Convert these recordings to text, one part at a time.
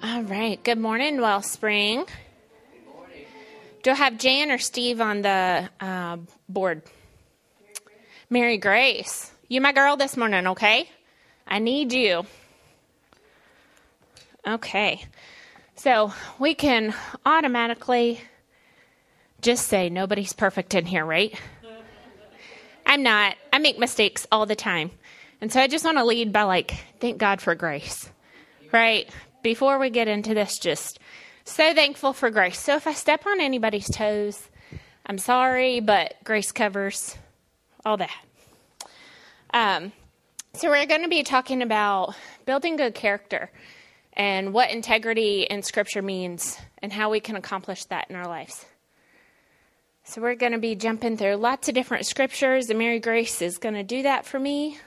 All right. Good morning, Wellspring. Good morning. Do I have Jan or Steve on the board? Mary Grace. You my girl this morning, okay? I need you. Okay. So we can automatically just say nobody's perfect in here, right? I'm not. I make mistakes all the time. And so I just want to lead by thank God for grace, right? Before we get into this, just so thankful for grace. So if I step on anybody's toes, I'm sorry, but grace covers all that. So we're going to be talking about building good character and what integrity in Scripture means and how we can accomplish that in our lives. So we're going to be jumping through lots of different scriptures, and Mary Grace is going to do that for me.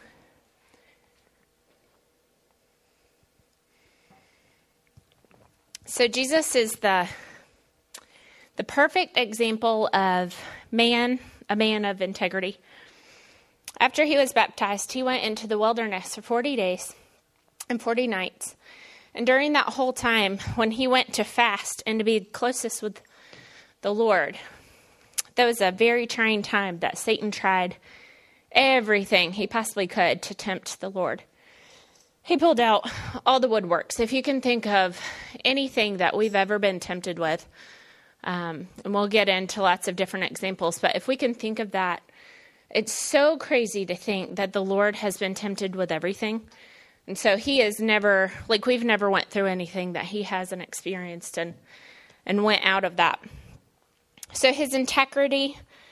So Jesus is the perfect example of a man of integrity. After he was baptized, he went into the wilderness for 40 days and 40 nights. And during that whole time, when he went to fast and to be closest with the Lord, that was a very trying time that Satan tried everything he possibly could to tempt the Lord. He pulled out all the woodworks. If you can think of anything that we've ever been tempted with, and we'll get into lots of different examples, but if we can think of that, it's so crazy to think that the Lord has been tempted with everything. And so he is never, we've never went through anything that he hasn't experienced and went out of that. So his integrity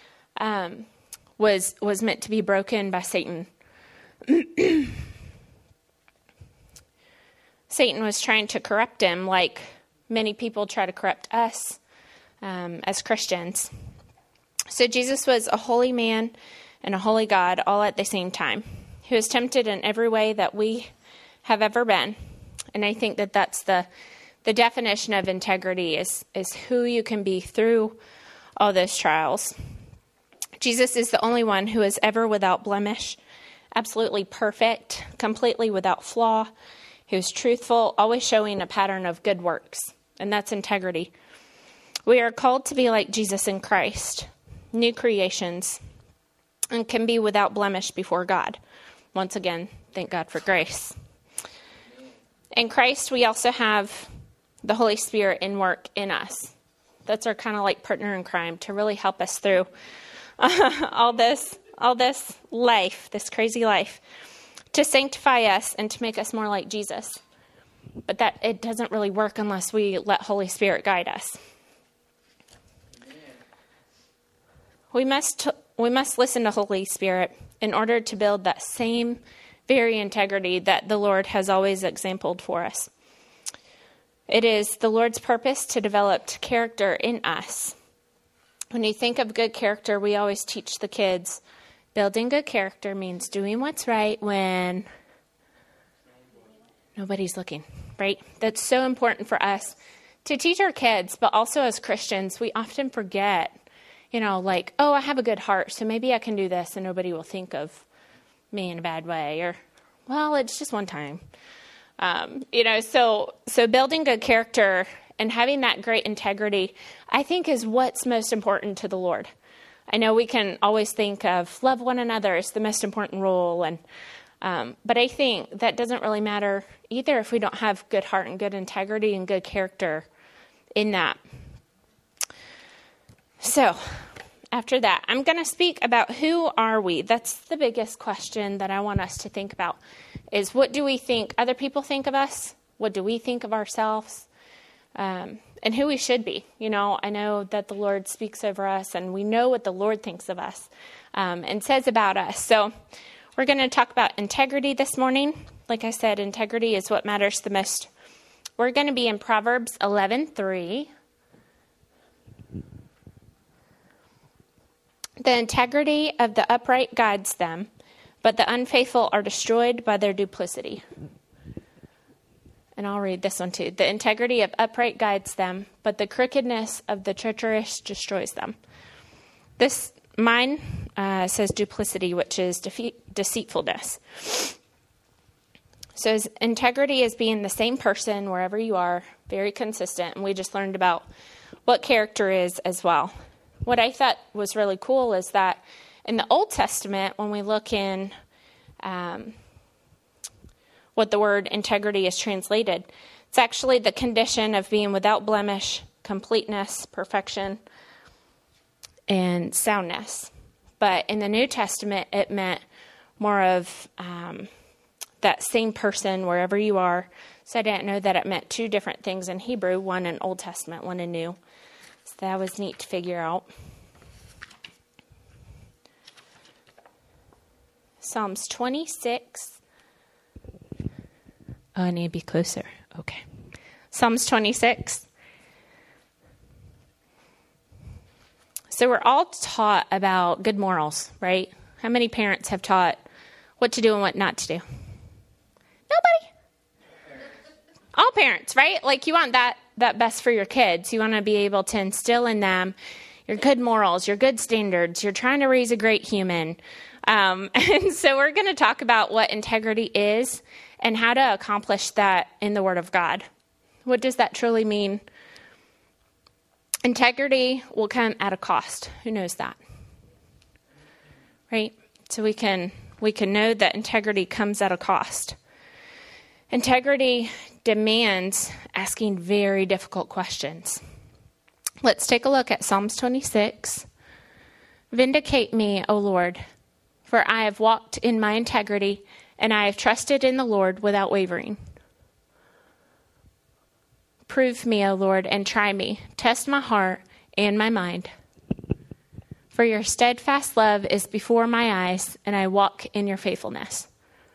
was meant to be broken by Satan. Satan was trying to corrupt him like many people try to corrupt us as Christians. So Jesus was a holy man and a holy God all at the same time. He was tempted in every way that we have ever been. And I think that that's the definition of integrity is who you can be through all those trials. Jesus is the only one who is ever without blemish, absolutely perfect, completely without flaw, who's truthful, always showing a pattern of good works, and that's integrity. We are called to be like Jesus in Christ, new creations, and can be without blemish before God. Once again, thank God for grace. In Christ, we also have the Holy Spirit in work in us. That's our kind of partner in crime to really help us through all this life, this crazy life, to sanctify us and to make us more like Jesus. But that it doesn't really work unless we let Holy Spirit guide us. We must listen to Holy Spirit in order to build that same very integrity that the Lord has always exemplified for us. It is the Lord's purpose to develop character in us. When you think of good character, we always teach the kids, building good character means doing what's right when nobody's looking, right? That's so important for us to teach our kids, but also as Christians, we often forget, oh, I have a good heart, so maybe I can do this and nobody will think of me in a bad way, or, well, it's just one time. So building good character and having that great integrity, I think is what's most important to the Lord. I know we can always think of love one another as the most important rule, but I think that doesn't really matter either if we don't have good heart and good integrity and good character in that. So after that, I'm going to speak about who are we. That's the biggest question that I want us to think about is what do we think other people think of us? What do we think of ourselves? And who we should be. I know that the Lord speaks over us and we know what the Lord thinks of us and says about us. So we're going to talk about integrity this morning. Like I said, integrity is what matters the most. We're going to be in Proverbs 11:3. The integrity of the upright guides them, but the unfaithful are destroyed by their duplicity. And I'll read this one too. The integrity of upright guides them, but the crookedness of the treacherous destroys them. Mine says duplicity, which is deceitfulness. So integrity is being the same person wherever you are, very consistent. And we just learned about what character is as well. What I thought was really cool is that in the Old Testament, when we look in what the word integrity is translated, it's actually the condition of being without blemish, completeness, perfection, and soundness. But in the New Testament, it meant more of that same person wherever you are. So I didn't know that it meant two different things in Hebrew, one in Old Testament, one in New. So that was neat to figure out. Psalms 26. Oh, I need to be closer. Okay. Psalms 26. So we're all taught about good morals, right? How many parents have taught what to do and what not to do? Nobody. All parents, right? Like you want that best for your kids. You want to be able to instill in them your good morals, your good standards. You're trying to raise a great human. And so we're going to talk about what integrity is and how to accomplish that in the Word of God. What does that truly mean? Integrity will come at a cost. Who knows that? Right? So we can know that integrity comes at a cost. Integrity demands asking very difficult questions. Let's take a look at Psalms 26. Vindicate me, O Lord, for I have walked in my integrity, and I have trusted in the Lord without wavering. Prove me, O Lord, and try me. Test my heart and my mind. For your steadfast love is before my eyes, and I walk in your faithfulness.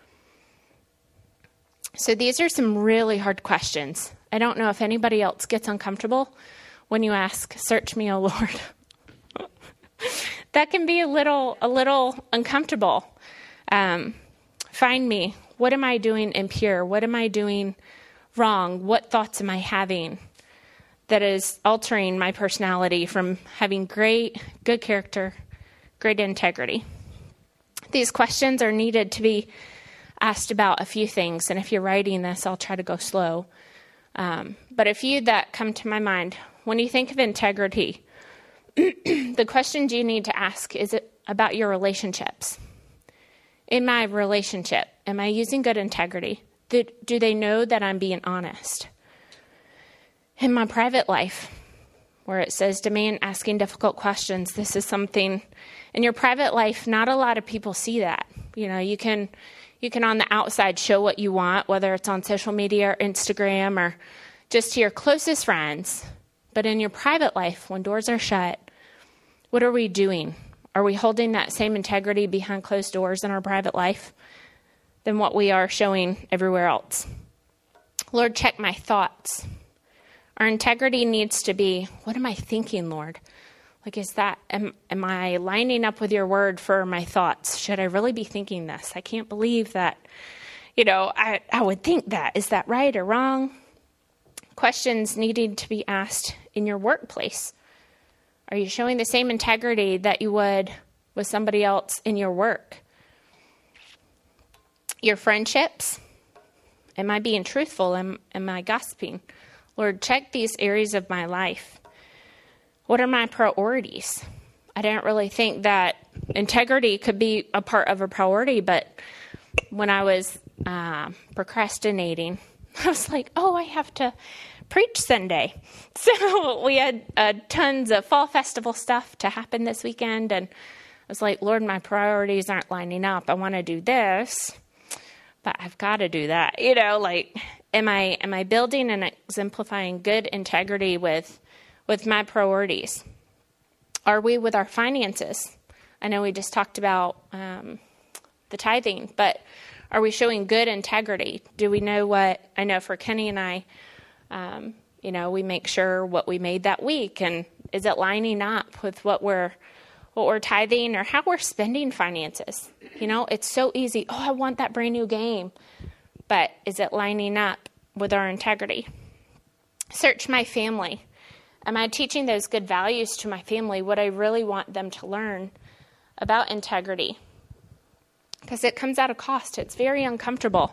So these are some really hard questions. I don't know if anybody else gets uncomfortable when you ask, search me, O Lord. That can be a little uncomfortable. Find me. What am I doing impure? What am I doing wrong? What thoughts am I having that is altering my personality from having good character, great integrity? These questions are needed to be asked about a few things. And if you're writing this, I'll try to go slow. But a few that come to my mind. When you think of integrity, the questions you need to ask is it about your relationships. In my relationship, am I using good integrity? Do they know that I'm being honest? In my private life, where it says demand asking difficult questions, this is something in your private life, not a lot of people see that. You know, you can on the outside show what you want, whether it's on social media or Instagram or just to your closest friends. But in your private life, when doors are shut, what are we doing? Are we holding that same integrity behind closed doors in our private life than what we are showing everywhere else? Lord, check my thoughts. Our integrity needs to be, what am I thinking, Lord? Like, am I lining up with your word for my thoughts? Should I really be thinking this? I can't believe that, I would think that. Is that right or wrong? Questions needing to be asked in your workplace. Are you showing the same integrity that you would with somebody else in your work? Your friendships. Am I being truthful? Am I gossiping? Lord, check these areas of my life. What are my priorities? I didn't really think that integrity could be a part of a priority, but when I was procrastinating, I was like, I have to preach Sunday. So we had tons of fall festival stuff to happen this weekend, and I was like, Lord, my priorities aren't lining up. I want to do this, but I've got to do that. Am I building and exemplifying good integrity with my priorities? Are we with our finances? I know we just talked about the tithing, but are we showing good integrity? Do we know what, I know for Kenny and I, we make sure what we made that week, and is it lining up with what we're tithing or how we're spending finances? It's so easy. I want that brand new game, but is it lining up with our integrity? Search my family. Am I teaching those good values to my family? What I really want them to learn about integrity? Because it comes at a cost. It's very uncomfortable.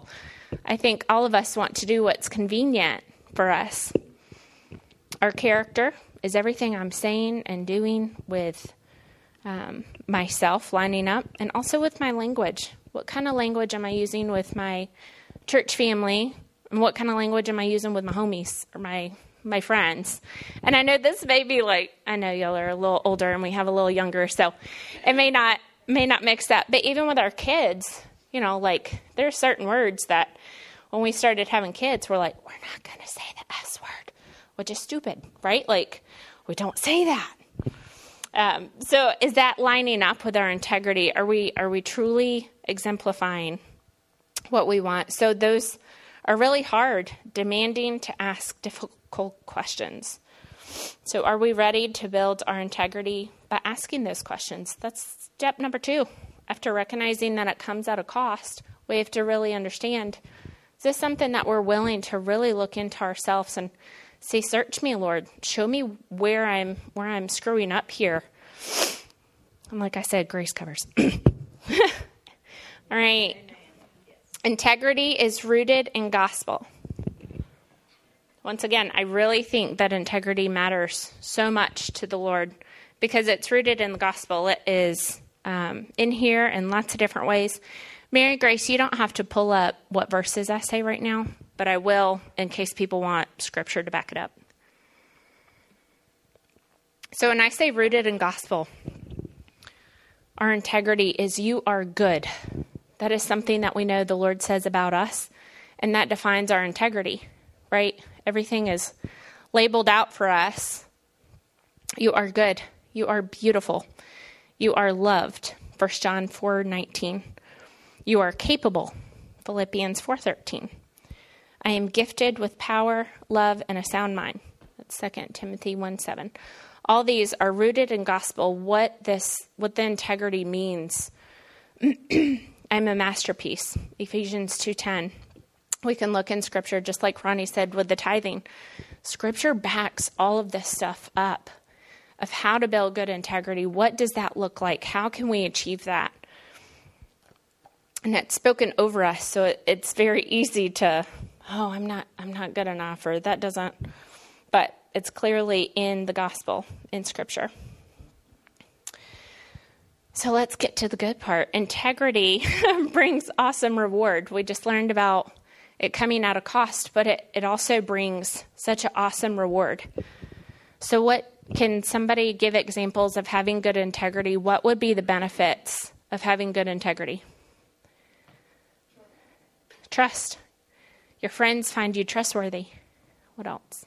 I think all of us want to do what's convenient for us. Our character is everything I'm saying and doing with myself lining up, and also with my language. What kind of language am I using with my church family, and what kind of language am I using with my homies or my friends? And I know this may be like, I know y'all are a little older and we have a little younger, so it may not mix up. But even with our kids, like there are certain words that when we started having kids, we're like, we're not going to say the S word, which is stupid, right? Like, we don't say that. So is that lining up with our integrity? Are we truly exemplifying what we want? So those are really hard, demanding to ask difficult questions. So are we ready to build our integrity by asking those questions? That's step number 2. After recognizing that it comes at a cost, we have to really understand, is this something that we're willing to really look into ourselves and say, search me, Lord, show me where I'm screwing up here. And like I said, grace covers. All right. Integrity is rooted in gospel. Once again, I really think that integrity matters so much to the Lord because it's rooted in the gospel. It is in here in lots of different ways. Mary Grace, you don't have to pull up what verses I say right now, but I will in case people want scripture to back it up. So when I say rooted in gospel, our integrity is you are good. That is something that we know the Lord says about us, and that defines our integrity, right? Everything is labeled out for us. You are good. You are beautiful. You are loved. 1 John 4:19. You are capable. Philippians 4:13. I am gifted with power, love, and a sound mind. That's 2 Timothy 1:7. All these are rooted in gospel, what the integrity means. I'm a masterpiece. Ephesians 2:10. We can look in Scripture, just like Ronnie said with the tithing. Scripture backs all of this stuff up of how to build good integrity. What does that look like? How can we achieve that? And it's spoken over us, so it's very easy to, I'm not good enough, or that doesn't. But it's clearly in the gospel, in Scripture. So let's get to the good part. Integrity brings awesome reward. We just learned about it coming at a cost, but it also brings such an awesome reward. So what can somebody give examples of having good integrity? What would be the benefits of having good integrity? Trust. Your friends find you trustworthy. What else?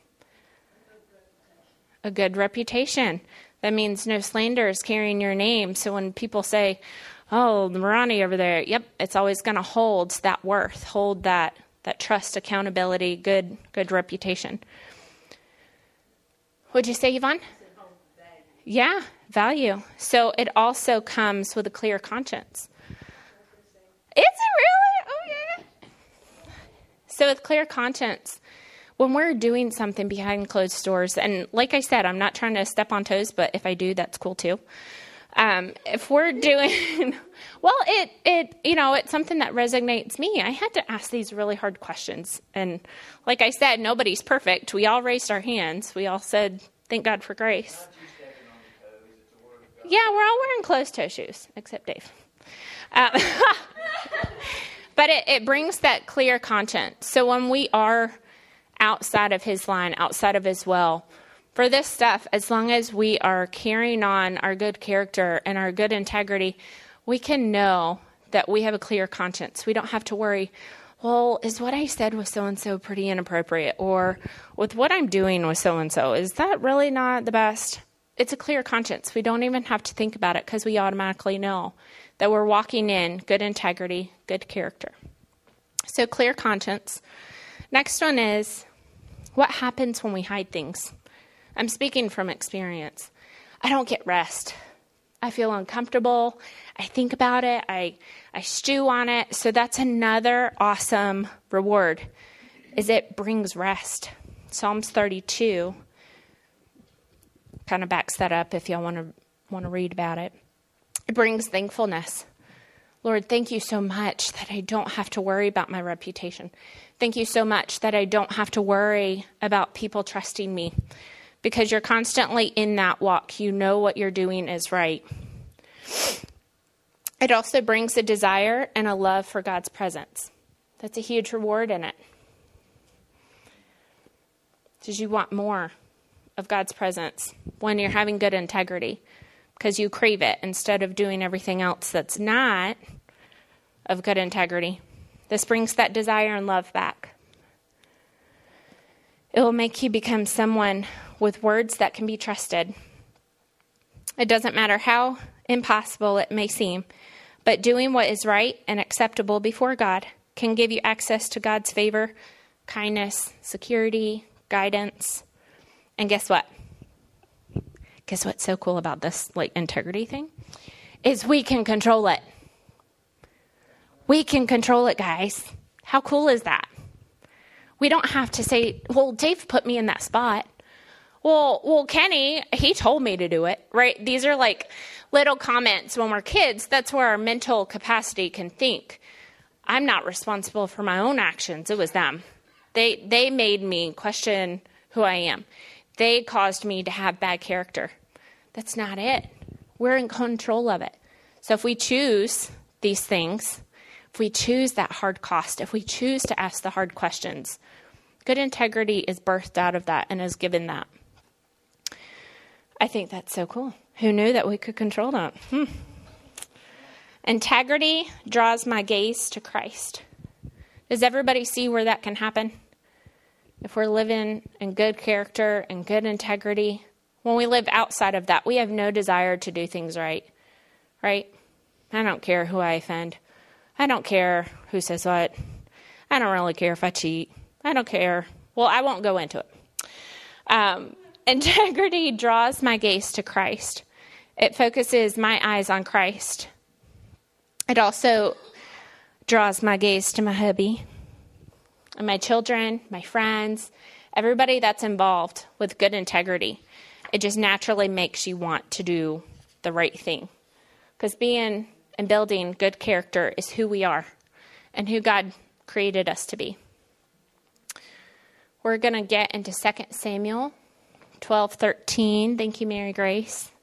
A good reputation. That means no slander is carrying your name. So when people say, oh, the Marani over there, yep, it's always going to hold that worth, hold that trust, accountability, good reputation. What'd you say, Yvonne? Yeah, value. So it also comes with a clear conscience. Is it really? Oh, yeah. So with clear conscience, when we're doing something behind closed doors, and like I said, I'm not trying to step on toes, but if I do, that's cool too. If we're doing, well, it's something that resonates me. I had to ask these really hard questions. And like I said, nobody's perfect. We all raised our hands. We all said, thank God for grace. Yeah, we're all wearing closed-toe shoes, except Dave. But it brings that clear conscience. So when we are outside of his line, outside of his will, for this stuff, as long as we are carrying on our good character and our good integrity, we can know that we have a clear conscience. We don't have to worry, well, is what I said with so-and-so pretty inappropriate? Or with what I'm doing with so-and-so, is that really not the best? It's a clear conscience. We don't even have to think about it because we automatically know that we're walking in good integrity, good character. So clear conscience. Next one is, what happens when we hide things? I'm speaking from experience. I don't get rest. I feel uncomfortable. I think about it. I stew on it. So that's another awesome reward, is it brings rest. Psalms 32 kind of backs that up if y'all want to read about it. It brings thankfulness. Lord, thank you so much that I don't have to worry about my reputation. Thank you so much that I don't have to worry about people trusting me, because you're constantly in that walk. You know what you're doing is right. It also brings a desire and a love for God's presence. That's a huge reward in it. Because you want more of God's presence when you're having good integrity, because you crave it instead of doing everything else that's not of good integrity. This brings that desire and love back. It will make you become someone with words that can be trusted. It doesn't matter how impossible it may seem, but doing what is right and acceptable before God can give you access to God's favor, kindness, security, guidance. And guess what? Guess what's so cool about this integrity thing? Is we can control it. We can control it, guys. How cool is that? We don't have to say, well, Dave put me in that spot. Well, Kenny, he told me to do it, right? These are little comments when we're kids. That's where our mental capacity can think. I'm not responsible for my own actions. It was them. They made me question who I am. They caused me to have bad character. That's not it. We're in control of it. So if we choose these things, if we choose that hard cost, if we choose to ask the hard questions, good integrity is birthed out of that and is given that. I think that's so cool. Who knew that we could control that? Integrity draws my gaze to Christ. Does everybody see where that can happen? If we're living in good character and good integrity, when we live outside of that, we have no desire to do things right? I don't care who I offend. I don't care who says what. I don't really care if I cheat. I don't care. Well, I won't go into it. Integrity draws my gaze to Christ. It focuses my eyes on Christ. It also draws my gaze to my hubby and my children, my friends, everybody that's involved with good integrity. It just naturally makes you want to do the right thing. Because being and building good character is who we are and who God created us to be. We're going to get into 2 Samuel 12:13. Thank you, Mary Grace.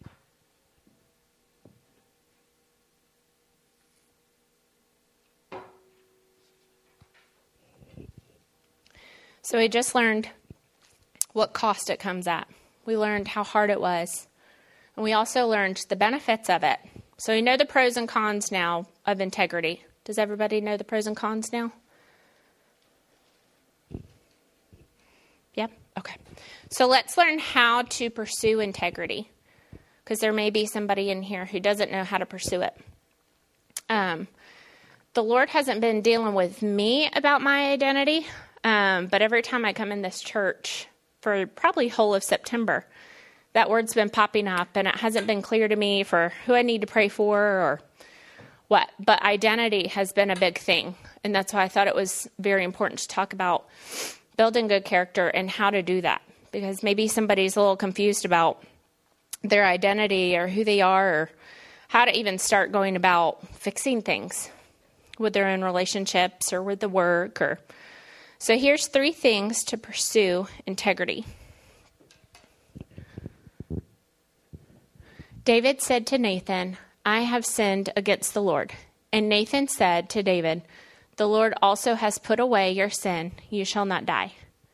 So we just learned what cost it comes at. We learned how hard it was. And we also learned the benefits of it. So we know the pros and cons now of integrity. Does everybody know the pros and cons now? Yep. Okay. So let's learn how to pursue integrity, because there may be somebody in here who doesn't know how to pursue it. The Lord hasn't been dealing with me about my identity, but every time I come in this church for probably whole of September, that word's been popping up, and it hasn't been clear to me for who I need to pray for or what. But identity has been a big thing, and that's why I thought it was very important to talk about building good character and how to do that, because maybe somebody's a little confused about their identity or who they are or how to even start going about fixing things with their own relationships or with the work. So here's 3 things to pursue integrity. David said to Nathan, I have sinned against the Lord. And Nathan said to David, the Lord also has put away your sin. You shall not die.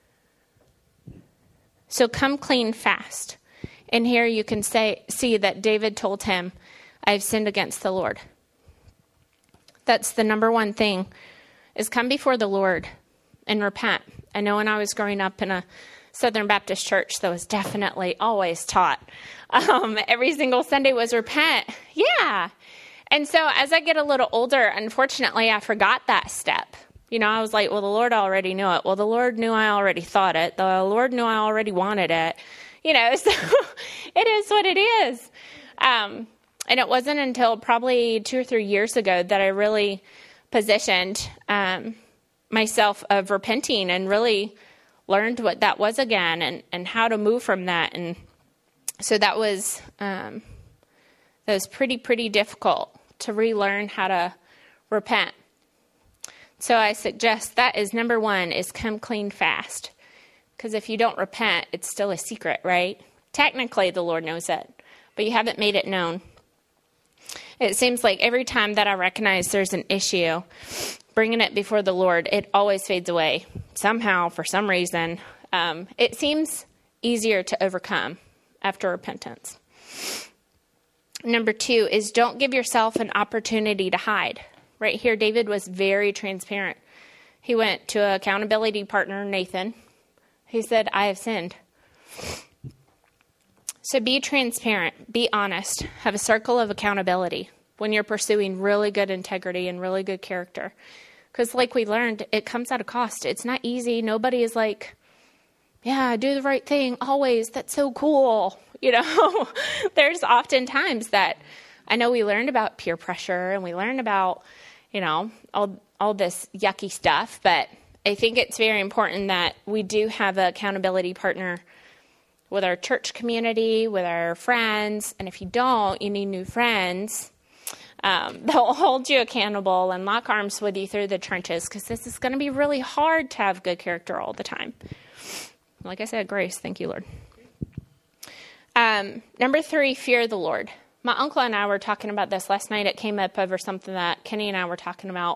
So come clean fast. And here you can see that David told him, I have sinned against the Lord. That's the number one thing, is come before the Lord and repent. I know when I was growing up in a Southern Baptist church, that was definitely always taught. Every single Sunday was repent. Yeah. And so as I get a little older, unfortunately, I forgot that step. I was like, well, the Lord already knew it. Well, the Lord knew I already thought it. The Lord knew I already wanted it. So it is what it is. And it wasn't until probably 2 or 3 years ago that I really positioned myself of repenting and really learned what that was again and how to move from that. And so that was pretty difficult to relearn how to repent. So I suggest that is number one, is come clean fast. Because if you don't repent, it's still a secret, right? Technically, the Lord knows it, but you haven't made it known. It seems like every time that I recognize there's an issue, bringing it before the Lord, it always fades away. Somehow, for some reason, it seems easier to overcome after repentance. Number two is don't give yourself an opportunity to hide. Right here, David was very transparent. He went to an accountability partner, Nathan. He said, I have sinned. So be transparent, be honest, have a circle of accountability when you're pursuing really good integrity and really good character. Because like we learned, it comes at a cost. It's not easy. Nobody is like, yeah, do the right thing always. That's so cool. You know, there's often times that I know we learned about peer pressure and we learned about, you know, all this yucky stuff. But I think it's very important that we do have an accountability partner with our church community, with our friends. And if you don't, you need new friends. They'll hold you accountable and lock arms with you through the trenches, because this is going to be really hard to have good character all the time. Like I said, grace. Thank you, Lord. Number three, fear the Lord. My uncle and I were talking about this last night. It came up over something that Kenny and I were talking about.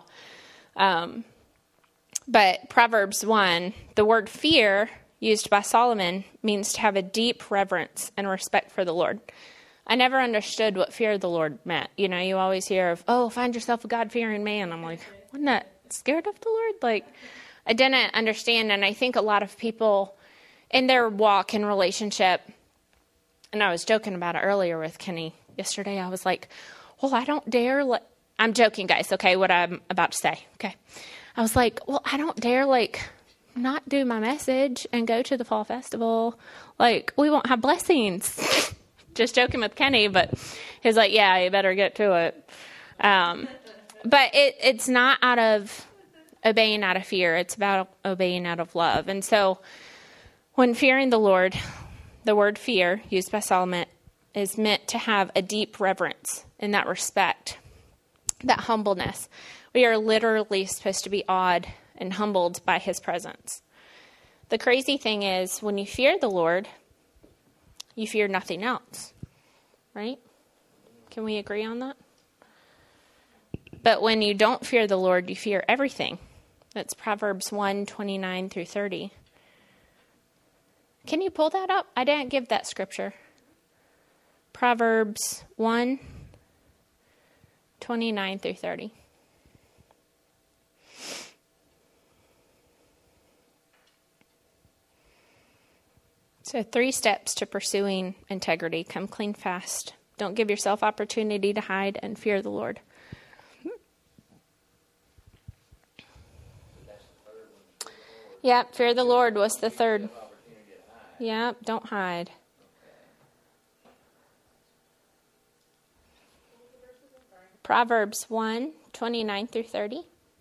But Proverbs 1, the word fear used by Solomon means to have a deep reverence and respect for the Lord. I never understood what fear of the Lord meant. You know, you always hear of, oh, find yourself a God-fearing man. I'm like, wasn't that scared of the Lord? Like, I didn't understand. And I think a lot of people in their walk and relationship, and I was joking about it earlier with Kenny yesterday. I was like, well, I don't dare I'm joking, guys, okay, what I'm about to say, okay? I was like, well, I don't dare, not do my message and go to the fall festival. Like, we won't have blessings. Just joking with Kenny, but he's like, yeah, you better get to it. But it's not out of obeying out of fear. It's about obeying out of love. And so when fearing the Lord, the word fear, used by Solomon, is meant to have a deep reverence in that respect, that humbleness. We are literally supposed to be awed and humbled by his presence. The crazy thing is, when you fear the Lord, you fear nothing else, right? Can we agree on that? But when you don't fear the Lord, you fear everything. That's Proverbs 1, 29 through 30. Can you pull that up? I didn't give that scripture. Proverbs 1, 29 through 30. So 3 steps to pursuing integrity. Come clean fast. Don't give yourself opportunity to hide, and fear the Lord. Yep, fear the Lord was the third. Yep, don't hide. Proverbs 1, 29 through 30.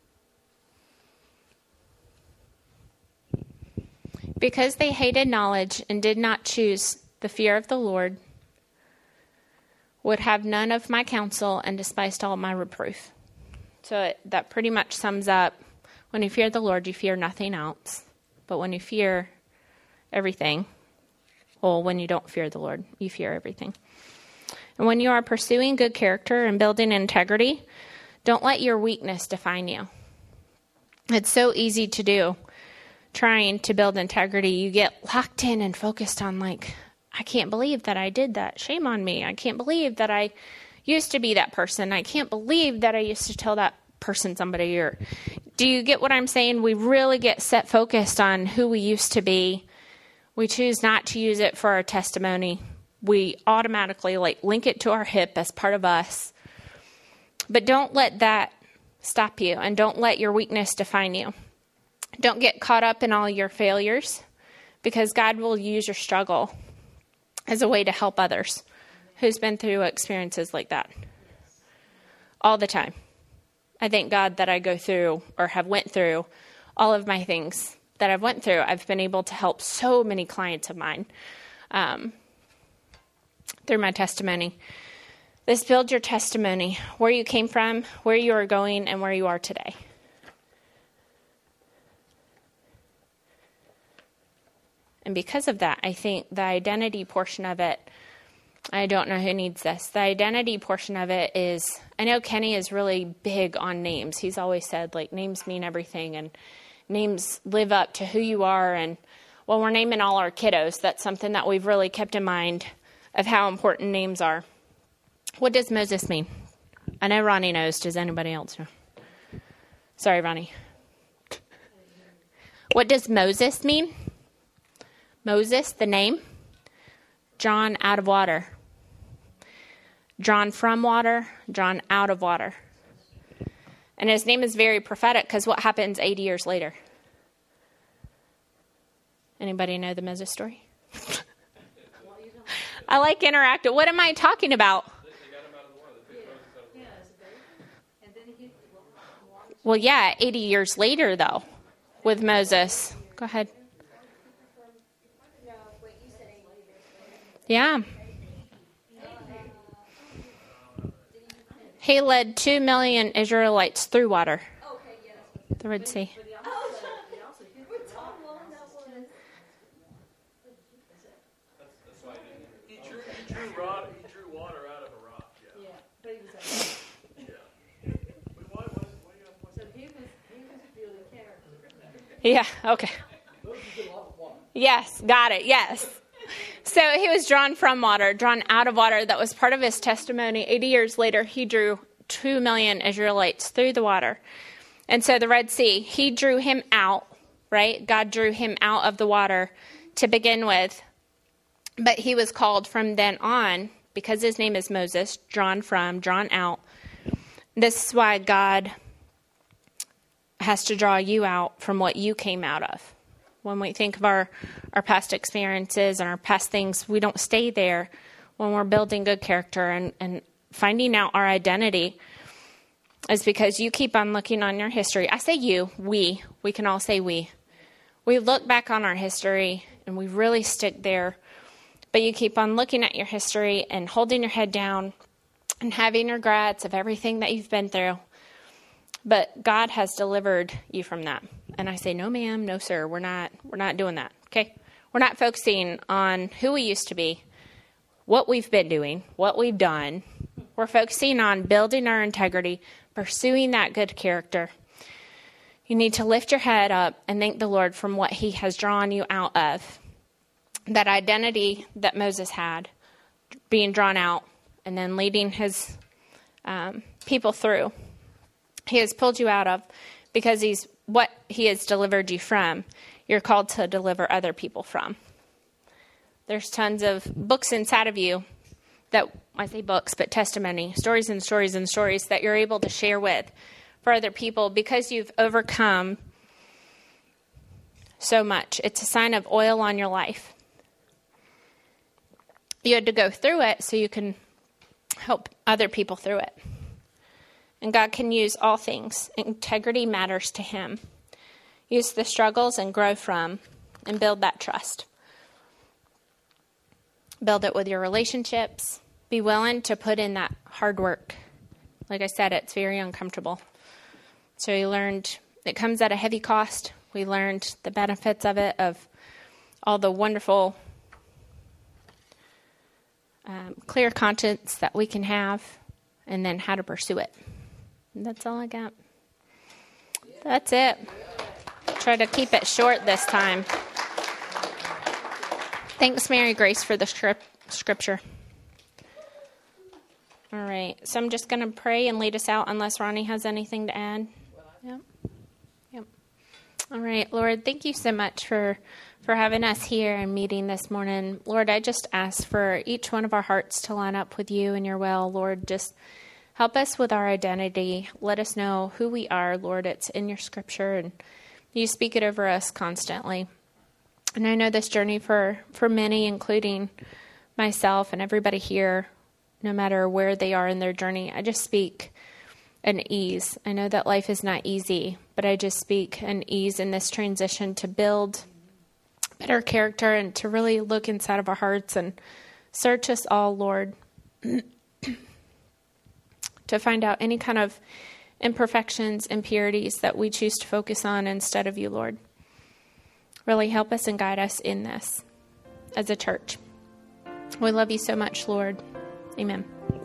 Because they hated knowledge and did not choose the fear of the Lord, would have none of my counsel, and despised all my reproof. So that pretty much sums up, when you fear the Lord, you fear nothing else. But when you fear everything, well, when you don't fear the Lord, you fear everything. And when you are pursuing good character and building integrity, don't let your weakness define you. It's so easy to do. Trying to build integrity, you get locked in and focused on I can't believe that I did that. Shame on me. I can't believe that I used to be that person. I can't believe that I used to tell that person somebody. Or do you get what I'm saying? We really get set focused on who we used to be. We choose not to use it for our testimony. We automatically link it to our hip as part of us. But don't let that stop you, and don't let your weakness define you. Don't get caught up in all your failures, because God will use your struggle as a way to help others who's been through experiences like that all the time. I thank God that I go through or have went through all of my things that I've went through. I've been able to help so many clients of mine through my testimony. This builds your testimony, where you came from, where you are going, and where you are today. And because of that, I think the identity portion of it, I don't know who needs this. The identity portion of it is, I know Kenny is really big on names. He's always said, like, names mean everything, and names live up to who you are. And while we're naming all our kiddos, that's something that we've really kept in mind of how important names are. What does Moses mean? I know Ronnie knows. Does anybody else know? Sorry, Ronnie. What does Moses mean? Moses, the name. Drawn out of water. Drawn from water, drawn out of water. And his name is very prophetic because what happens 80 years later? Anybody know the Moses story? I like interactive. What am I talking about? Well, yeah, 80 years later, though, with Moses. Go ahead. Yeah. He led 2 million Israelites through water. The Red Sea. He drew water out of a rock. Yeah. But he was Yeah, okay. Yes, got it, yes. So he was drawn from water, drawn out of water. That was part of his testimony. 80 years later, he drew 2 million Israelites through the water. And so the Red Sea, he drew him out, right? God drew him out of the water to begin with. But he was called from then on, because his name is Moses, drawn from, drawn out. This is why God has to draw you out from what you came out of. When we think of our past experiences and our past things, we don't stay there when we're building good character and finding out our identity is because you keep on looking on your history. I say you, we can all say we. We look back on our history and we really stick there, but you keep on looking at your history and holding your head down and having regrets of everything that you've been through. But God has delivered you from that. And I say, no, ma'am, no, sir, we're not doing that, okay? We're not focusing on who we used to be, what we've been doing, what we've done. We're focusing on building our integrity, pursuing that good character. You need to lift your head up and thank the Lord from what he has drawn you out of. That identity that Moses had, being drawn out and then leading his people through. He has pulled you out of because he's what he has delivered you from. You're called to deliver other people from. There's tons of books inside of you that, I say books, but testimony, stories and stories and stories that you're able to share with for other people because you've overcome so much. It's a sign of oil on your life. You had to go through it so you can help other people through it. And God can use all things. Integrity matters to him. Use the struggles and grow from and build that trust. Build it with your relationships. Be willing to put in that hard work. Like I said, it's very uncomfortable. So we learned it comes at a heavy cost. We learned the benefits of it, of all the wonderful clear conscience that we can have, and then how to pursue it. And that's all I got. That's it. Try to keep it short this time. Thanks, Mary Grace, for the scripture. All right. So I'm just going to pray and lead us out unless Ronnie has anything to add. Yep. All right. Lord, thank you so much for having us here and meeting this morning. Lord, I just ask for each one of our hearts to line up with you and your will. Lord, just help us with our identity. Let us know who we are, Lord. It's in your scripture, and you speak it over us constantly. And I know this journey for many, including myself and everybody here, no matter where they are in their journey, I just speak an ease. I know that life is not easy, but I just speak an ease in this transition to build better character and to really look inside of our hearts and search us all, Lord. to find out any kind of imperfections, impurities that we choose to focus on instead of you, Lord. Really help us and guide us in this as a church. We love you so much, Lord. Amen.